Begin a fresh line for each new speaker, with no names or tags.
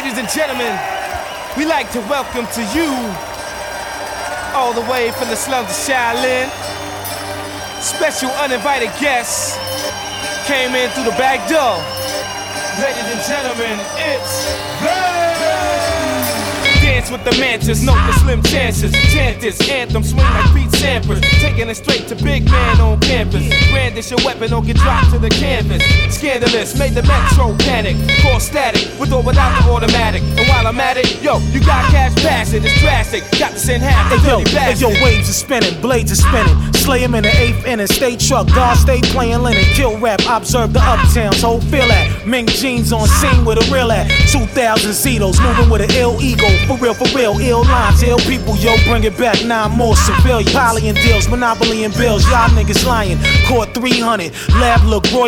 Ladies and gentlemen, we like to welcome to you, all the way from the slums of Shaolin, special uninvited guests came in through the back door. Ladies and gentlemen, it's Dance with the Mantis, note the slim chances. Chant this anthem, swing like Pete Sampras. Taking it straight to big man on campus. Brandish your weapon or get dropped to the canvas. Scandalous, made the metro panic. Cause static, with or without the automatic. And while I'm at it, yo, you got cash passing, it's drastic. Got to send half the dirty bastard.
Hey yo, waves are spinning, blades are spinning. Slay him in the 8th inning, stay truck, guard stay playing linen. Kill rap, observe the uptowns, whole feel at. Mink jeans on scene with a real at. 2,000 Zetos, moving with an ill ego. For real, ill lines, ill people, yo, bring it back, 9 more civilians. Poly and deals, monopoly and bills, y'all niggas lying. Caught 300, lab look, Roy